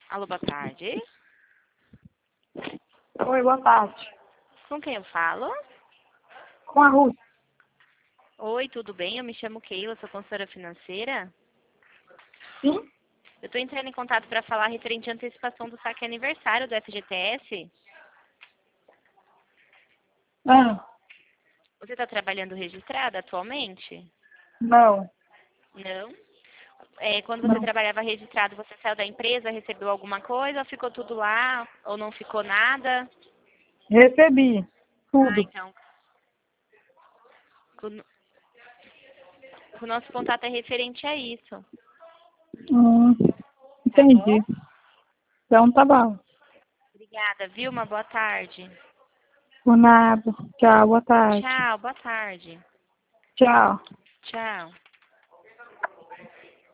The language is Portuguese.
Alô, boa tarde. Oi, boa tarde. Com quem eu falo? Com a Ruth. Oi, tudo bem? Eu me chamo Keila, sou consultora financeira. Sim? Eu estou entrando em contato para falar referente à antecipação do saque aniversário do FGTS. Ah, Você está trabalhando registrada atualmente? não, Não? Quando você não. trabalhava registrado, você saiu da empresa, recebeu alguma coisa, ou ficou tudo lá, ou não ficou nada? Recebi Ah, tudo. então, o, o nosso contato é referente a isso, Hum, tá bom? entendi. Então tá bom. Obrigada, viu? Uma boa tarde. Por nada. Tchau, boa tarde. Tchau, boa tarde. Tchau. Tchau.